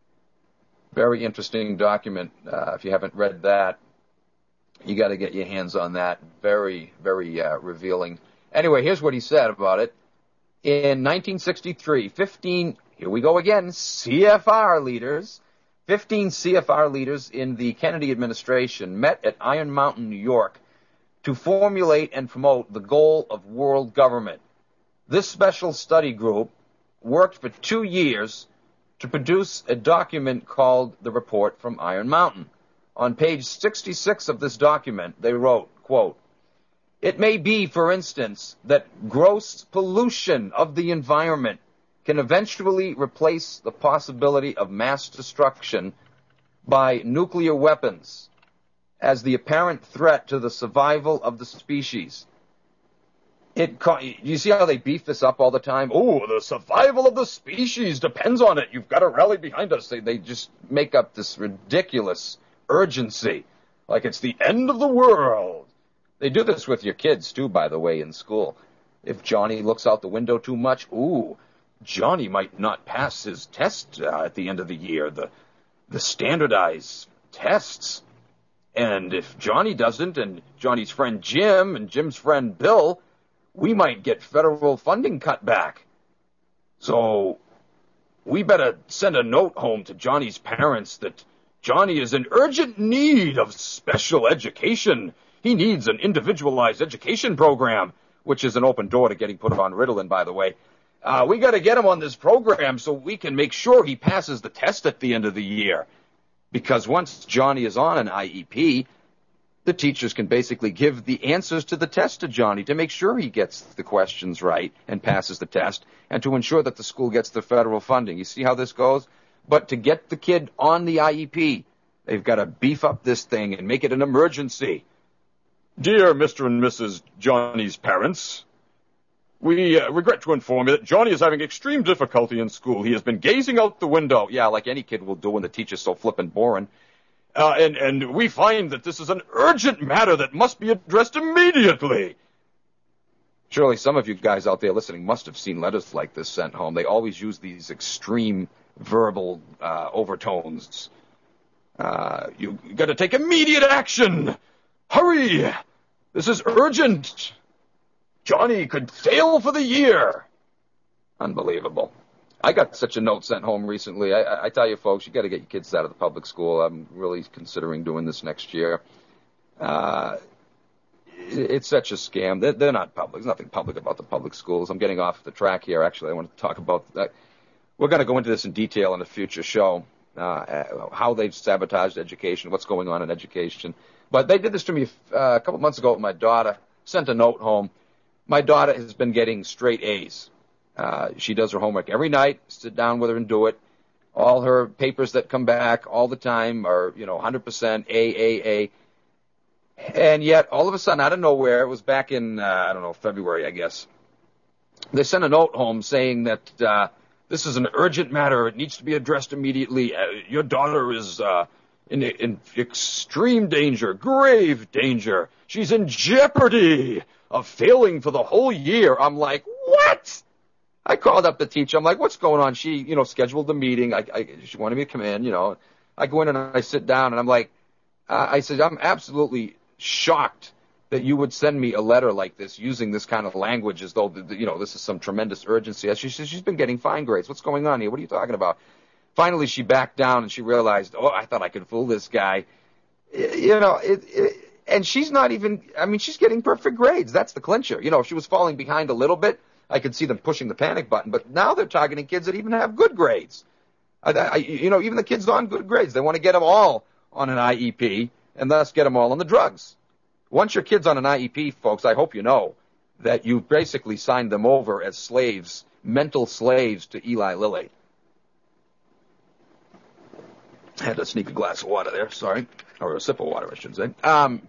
Very interesting document. Uh, if you haven't read that, you got to get your hands on that. Very, very uh, revealing. Anyway, here's what he said about it. In nineteen sixty-three, fifteen, here we go again, C F R leaders, fifteen C F R leaders in the Kennedy administration met at Iron Mountain, New York, to formulate and promote the goal of world government. This special study group worked for two years to produce a document called the Report from Iron Mountain. On page sixty-six of this document, they wrote, quote, it may be, for instance, that gross pollution of the environment can eventually replace the possibility of mass destruction by nuclear weapons as the apparent threat to the survival of the species. It, you see how they beef this up all the time? Oh, the survival of the species depends on it. You've got to rally behind us. They, they just make up this ridiculous urgency, like it's the end of the world. They do this with your kids, too, by the way, in school. If Johnny looks out the window too much, ooh, Johnny might not pass his test uh, at the end of the year, the the standardized tests. And if Johnny doesn't, and Johnny's friend Jim and Jim's friend Bill, we might get federal funding cut back. So we better send a note home to Johnny's parents that Johnny is in urgent need of special education. He needs an individualized education program, which is an open door to getting put on Ritalin, by the way. Uh, we got to get him on this program so we can make sure he passes the test at the end of the year. Because once Johnny is on an I E P, the teachers can basically give the answers to the test to Johnny to make sure he gets the questions right and passes the test, and to ensure that the school gets the federal funding. You see how this goes? But to get the kid on the I E P, they've got to beef up this thing and make it an emergency. Dear Mister and Missus Johnny's parents, we uh, regret to inform you that Johnny is having extreme difficulty in school. He has been gazing out the window. Yeah, like any kid will do when the teacher's so flippin' boring. Uh, and, and we find that this is an urgent matter that must be addressed immediately. Surely some of you guys out there listening must have seen letters like this sent home. They always use these extreme verbal uh, overtones. Uh, you got to take immediate action. Hurry! This is urgent. Johnny could fail for the year. Unbelievable. I got such a note sent home recently. I, I, I tell you, folks, you got to get your kids out of the public school. I'm really considering doing this next year. Uh, it, it's such a scam. They're, they're not public. There's nothing public about the public schools. I'm getting off the track here. Actually, I want to talk about that. We're going to go into this in detail in a future show, uh, how they've sabotaged education, what's going on in education. But they did this to me uh, a couple months ago with my daughter, sent a note home. My daughter has been getting straight A's. Uh, she does her homework every night, sit down with her and do it. All her papers that come back all the time are, you know, one hundred percent A, A, A. And yet, all of a sudden, out of nowhere, it was back in, uh, I don't know, February, I guess, they sent a note home saying that uh, this is an urgent matter. It needs to be addressed immediately. Uh, your daughter is uh, in, in extreme danger, grave danger. She's in jeopardy of failing for the whole year. I'm like, what? I called up the teacher. I'm like, what's going on? She, you know, scheduled the meeting. I, I, she wanted me to come in, you know. I go in and I sit down and I'm like, uh, I said, I'm absolutely shocked that you would send me a letter like this using this kind of language as though, you know, this is some tremendous urgency. She says, she's been getting fine grades. What's going on here? What are you talking about? Finally, she backed down and she realized, oh, I thought I could fool this guy. You know, it, it, and she's not even, I mean, she's getting perfect grades. That's the clincher. You know, if she was falling behind a little bit, I could see them pushing the panic button, but now they're targeting kids that even have good grades. I, I, you know, even the kids on good grades, they want to get them all on an I E P and thus get them all on the drugs. Once your kid's on an I E P, folks, I hope you know that you basically signed them over as slaves, mental slaves to Eli Lilly. I had to sneak a glass of water there, sorry, or a sip of water, I should say. Um,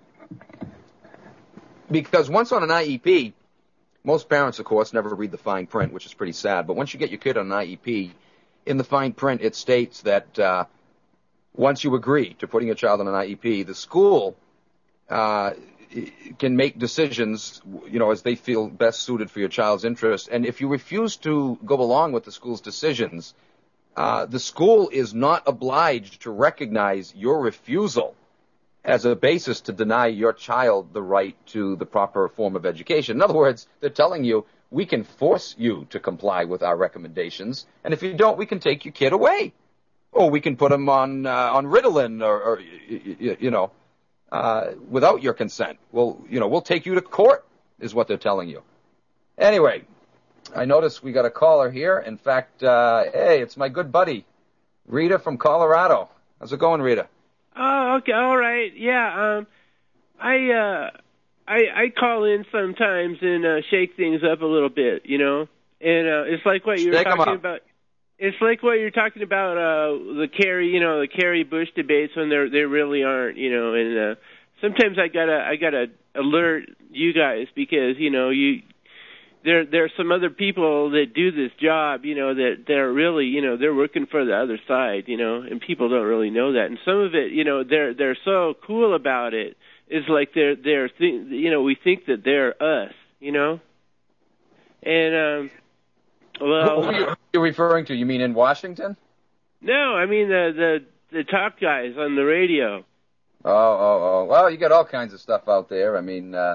because once on an I E P, most parents, of course, never read the fine print, which is pretty sad. But once you get your kid on an I E P, in the fine print, it states that uh, once you agree to putting your child on an I E P, the school uh, can make decisions, you know, as they feel best suited for your child's interest. And if you refuse to go along with the school's decisions, uh, the school is not obliged to recognize your refusal as a basis to deny your child the right to the proper form of education. In other words, they're telling you, we can force you to comply with our recommendations, and if you don't, we can take your kid away. Or we can put him on uh, on Ritalin, or, or you, you know, uh, without your consent. We'll, you know, we'll take you to court, is what they're telling you. Anyway, I noticed we got a caller here. In fact, uh, hey, it's my good buddy, Rita from Colorado. How's it going, Rita? Oh, okay, all right, yeah. Um, I uh, I I call in sometimes and uh, shake things up a little bit, you know. And uh, it's like what you were talking about. It's like what you're talking about uh, the Kerry, you know, the Kerry Bush debates when there there really aren't, you know. And uh, sometimes I gotta I gotta alert you guys because you know you. There, there are some other people that do this job, you know, that they're really, you know, they're working for the other side, you know, and people don't really know that. And some of it, you know, they're they're so cool about it. It's like they're they're, th- you know, we think that they're us, you know. And um, well, who are you referring to? You mean in Washington? No, I mean the the the top guys on the radio. Oh, oh, oh. Well, you got all kinds of stuff out there. I mean. Uh...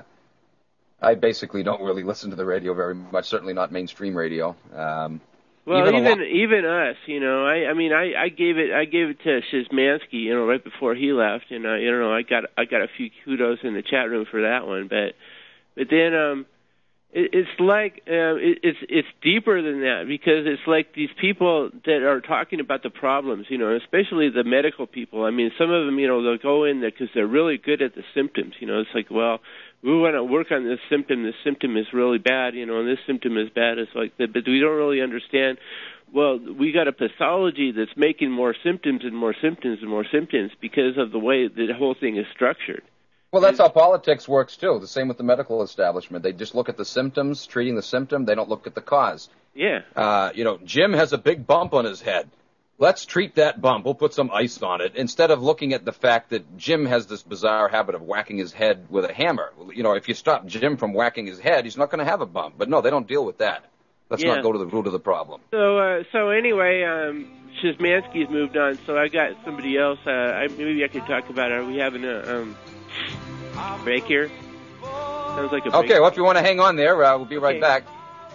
I basically don't really listen to the radio very much, certainly not mainstream radio. Um, well, even even lot- even us, you know. I, I mean, I, I gave it I gave it to Szymanski, you know, right before he left, and I, you know, I got I got a few kudos in the chat room for that one. But but then, um, it, it's like uh, it, it's it's deeper than that, because it's like these people that are talking about the problems, you know, especially the medical people. I mean, some of them, you know, they'll go in there because they're really good at the symptoms. You know, it's like, well, we want to work on this symptom. This symptom is really bad, you know, and this symptom is bad. It's like that, but we don't really understand. Well, we got a pathology that's making more symptoms and more symptoms and more symptoms because of the way the whole thing is structured. Well, that's how politics works, too. The same with the medical establishment. They just look at the symptoms, treating the symptom. They don't look at the cause. Yeah. Uh, you know, Jim has a big bump on his head. Let's treat that bump. We'll put some ice on it, instead of looking at the fact that Jim has this bizarre habit of whacking his head with a hammer. You know, if you stop Jim from whacking his head, he's not going to have a bump. But no, they don't deal with that. Let's yeah. not go to the root of the problem. So, uh, so anyway, um, Szymanski's moved on, so I got somebody else. Uh, I, maybe I could talk about it. Are we having a um, break here? Sounds like a break. Okay, well, if you want to hang on there, uh, we'll be right okay. back.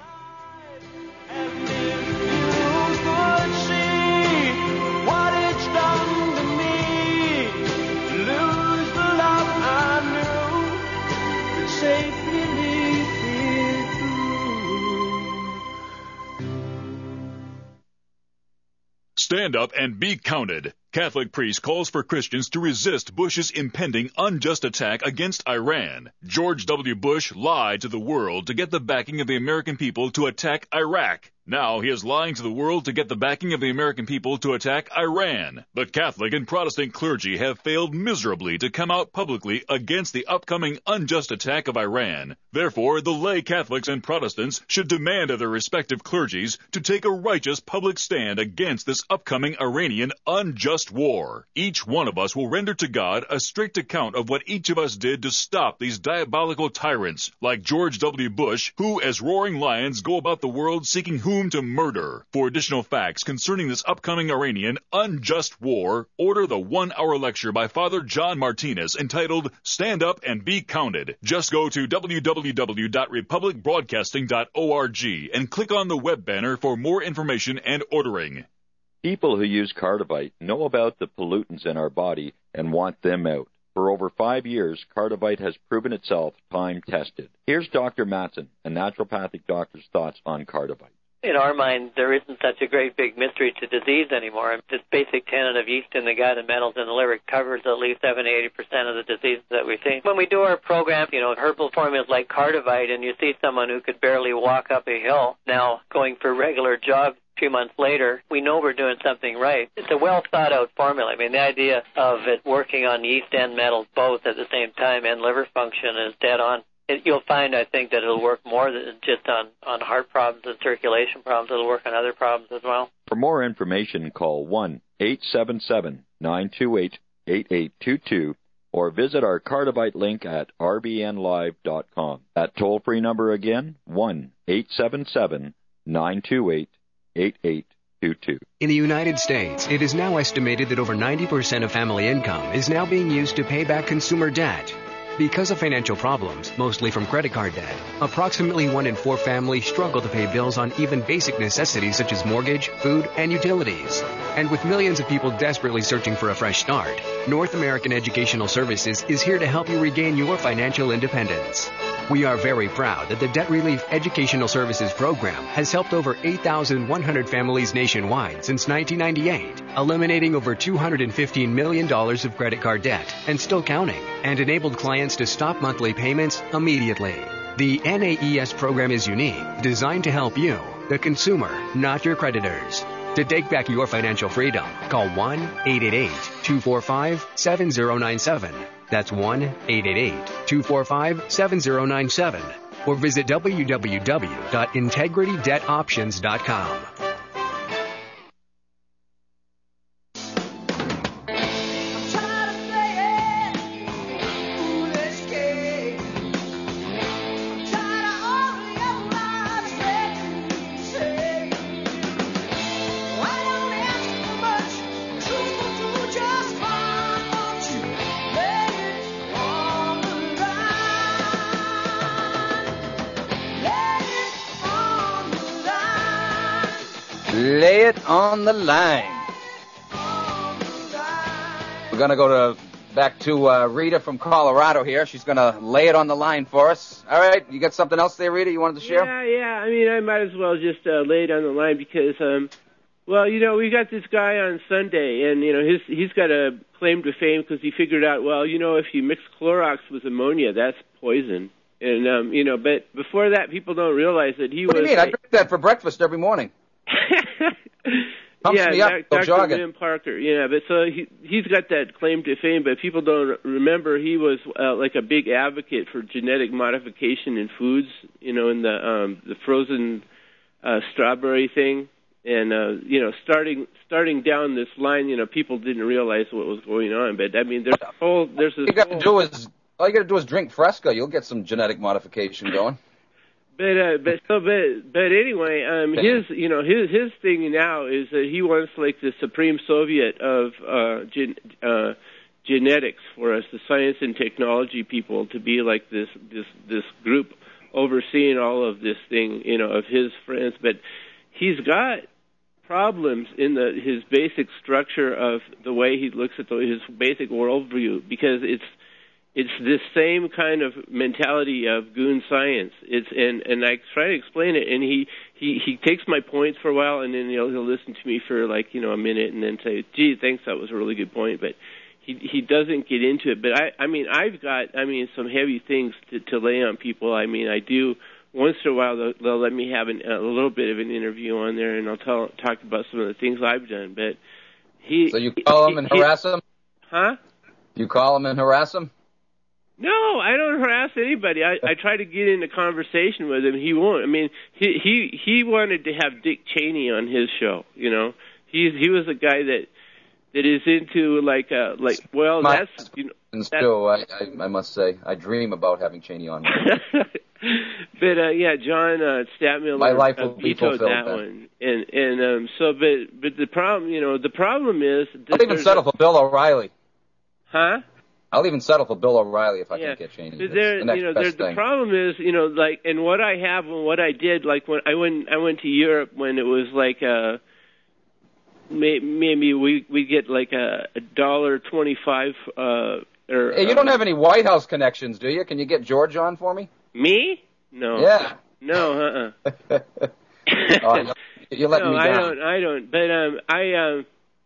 Stand up and be counted. Catholic priest calls for Christians to resist Bush's impending unjust attack against Iran. George W. Bush lied to the world to get the backing of the American people to attack Iraq. Now he is lying to the world to get the backing of the American people to attack Iran. The Catholic and Protestant clergy have failed miserably to come out publicly against the upcoming unjust attack of Iran. Therefore, the lay Catholics and Protestants should demand of their respective clergies to take a righteous public stand against this upcoming Iranian unjust war. Each one of us will render to God a strict account of what each of us did to stop these diabolical tyrants like George W. Bush, who as roaring lions go about the world seeking whom to murder. For additional facts concerning this upcoming Iranian unjust war, order the one-hour lecture by Father John Martinez entitled Stand Up and Be Counted. Just go to w w w dot republic broadcasting dot org and click on the web banner for more information and ordering. People who use Cardivite know about the pollutants in our body and want them out. For over five years, Cardivite has proven itself time-tested. Here's Doctor Mattson, a naturopathic doctor's thoughts on Cardivite. In our mind, there isn't such a great big mystery to disease anymore. This basic tenet of yeast in the gut and metals in the liver covers at least seventy to eighty percent of the diseases that we see. When we do our program, you know, herbal formulas like Cardivite, and you see someone who could barely walk up a hill now going for regular jogs a few months later, we know we're doing something right. It's a well-thought-out formula. I mean, the idea of it working on yeast and metals both at the same time and liver function is dead on. It, you'll find, I think, that it'll work more than just on, on heart problems and circulation problems. It'll work on other problems as well. For more information, call one eight seven seven, nine two eight, eight eight two two or visit our Cardivite link at r b n live dot com. That toll-free number again, one eight seven seven, nine two eight, eight eight two two. In the United States, it is now estimated that over ninety percent of family income is now being used to pay back consumer debt. Because of financial problems, mostly from credit card debt, approximately one in four families struggle to pay bills on even basic necessities such as mortgage, food, and utilities. And with millions of people desperately searching for a fresh start, North American Educational Services is here to help you regain your financial independence. We are very proud that the Debt Relief Educational Services Program has helped over eight thousand one hundred families nationwide since nineteen ninety-eight, eliminating over two hundred fifteen million dollars of credit card debt and still counting, and enabled clients to stop monthly payments immediately. The N A E S program is unique, designed to help you, the consumer, not your creditors. To take back your financial freedom, call one eight eight eight, two four five, seven zero nine seven. That's one eight eight eight, two four five, seven zero nine seven. Or visit w w w dot integrity debt options dot com. Lay it on the line. We're going to go to back to uh, Rita from Colorado here. She's going to lay it on the line for us. All right, you got something else there, Rita, you wanted to share? Yeah, yeah. I mean, I might as well just uh, lay it on the line because, um, well, you know, we got this guy on Sunday, and, you know, his he's got a claim to fame because he figured out, well, you know, if you mix Clorox with ammonia, that's poison. And, um, you know, but before that, people don't realize that he what was... What do you mean? Like, I drink that for breakfast every morning. Pumps yeah, me up, Doctor jogging. William Parker. Yeah, but so he he's got that claim to fame, but people don't remember he was uh, like a big advocate for genetic modification in foods. You know, in the um, the frozen uh, strawberry thing, and uh, you know, starting starting down this line, you know, people didn't realize what was going on. But I mean, there's a whole there's this. All you got whole, to do is all you got to do is drink Fresca. You'll get some genetic modification going. But uh, but so but but anyway, um, his you know his his thing now is that he wants like the Supreme Soviet of uh, gen, uh, genetics for us, the science and technology people, to be like this this this group overseeing all of this thing, you know, of his friends. But he's got problems in the his basic structure of the way he looks at the, his basic worldview, because it's. It's this same kind of mentality of goon science. It's and, and I try to explain it, and he, he, he takes my points for a while, and then he'll he'll listen to me for like you know a minute, and then say, "Gee, thanks, that was a really good point." But he he doesn't get into it. But I I mean I've got I mean some heavy things to, to lay on people. I mean I do once in a while they'll, they'll let me have an, a little bit of an interview on there, and I'll tell talk about some of the things I've done. But he so you call him and he, harass him? Huh? You call him and harass him? No, I don't harass anybody. I, I try to get into conversation with him. He won't. I mean, he he he wanted to have Dick Cheney on his show. You know, he he was a guy that that is into like uh like well My, that's you know. And still, I, I I must say I dream about having Cheney on. But uh, yeah, John uh, Stadtmiller My life will uh, be vetoed fulfilled that then. one, and and um so but but the problem you know the problem is that I'll even settle for Bill O'Reilly. Huh? I'll even settle for Bill O'Reilly if I yeah. can get Cheney. But there, the next you know, best there, the thing. problem is, you know, like, and what I have and what I did, like when I went, I went to Europe when it was like uh may, maybe we we get like a, a dollar twenty-five. Uh, or hey, you don't have any White House connections, do you? Can you get George on for me? Me? No. Yeah. No. Uh. Uh-uh. oh, you're letting no, me I down. don't. I don't. But um, I um.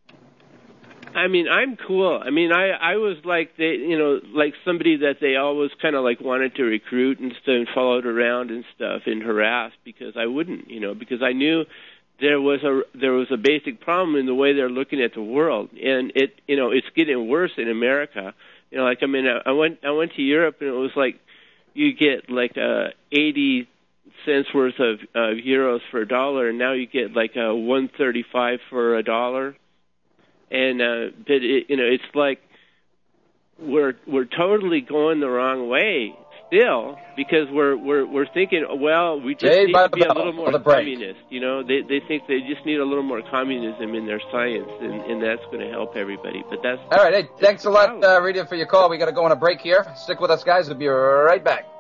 I mean, I'm cool. I mean, I I was like they, you know, like somebody that they always kind of like wanted to recruit and stuff, and followed around and stuff and harassed because I wouldn't, you know, because I knew there was a there was a basic problem in the way they're looking at the world, and it, you know, it's getting worse in America. You know, like I mean, I went I went to Europe and it was like you get like uh, eighty cents worth of uh, euros for a dollar, and now you get like a one thirty-five for a dollar. And uh, but it, you know, it's like we're we're totally going the wrong way still because we're we're we're thinking, well, we just Jay, need to be a bell, little more communist. You know, they they think they just need a little more communism in their science, and, and that's going to help everybody. But that's all right. Hey, thanks a lot, uh, Rita, for your call. We got to go on a break here. Stick with us, guys. We'll be right back.